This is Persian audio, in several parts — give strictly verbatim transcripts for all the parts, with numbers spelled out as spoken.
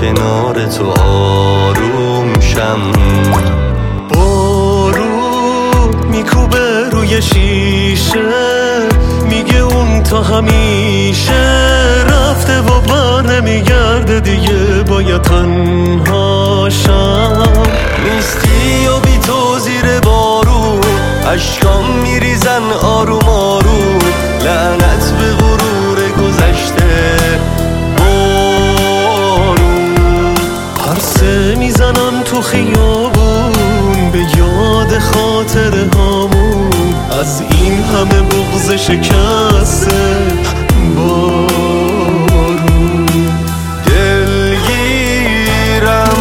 کنار تو آروم شم. بارون میکوبه روی شیشه، میگه اون تا همیشه رفته و بر نمیگرده دیگه، باید تنها شم. نیستی و بی تو زیر بارون، اشکام میریزن آروم آروم، لعنت به غرور گذشته. بارون پرسه میزنم تو خیابون به یاد خاطره هامون، از این همه بغض شکسته. بارون دلگیرم،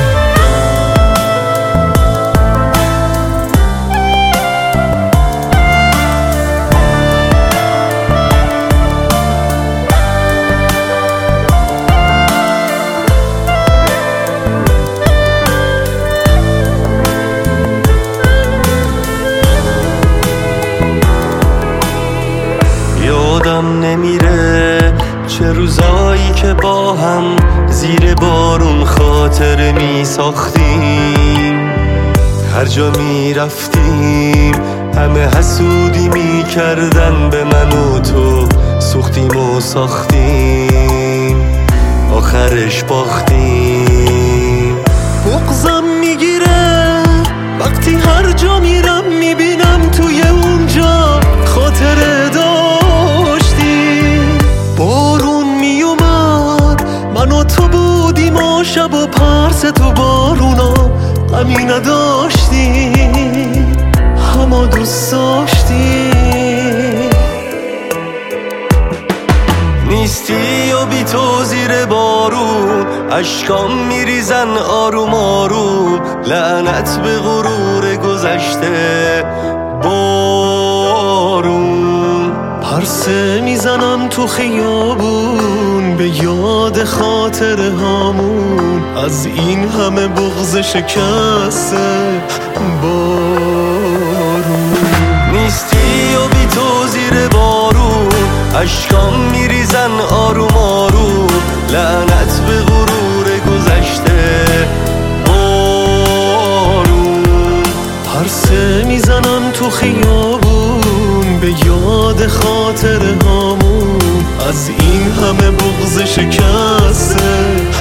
یادم نمیره چه روزایی که با هم زیر بارون خاطره می ساختیم. هر جا می رفتیم همه حسودی می کردن به من و تو، سوختیم و ساختیم آخرش باختیم. بغضم میگیره وقتی هر جا میرم میبینم توی اونجا خاطره داشتی. بارون میومد من و تو بودیم و شب و پرس تو بارونا غمی نداشتی، همه دوست داشتی. نیستی و بی تو زیر بارون، اشکام میریزن آروم آروم، لعنت به غرور گذشته. بارون پرسه میزنم تو خیابون به یاد خاطره هامون، از این همه بغض شکسته. بارون نیستی و بی تو زیر بارون، اشکام میریزن آروم آروم، لعنت به غرور گذشته. بارون پرسه میزنم تو خیابون به یاد خاطره هامون، از این همه بغض شکسته.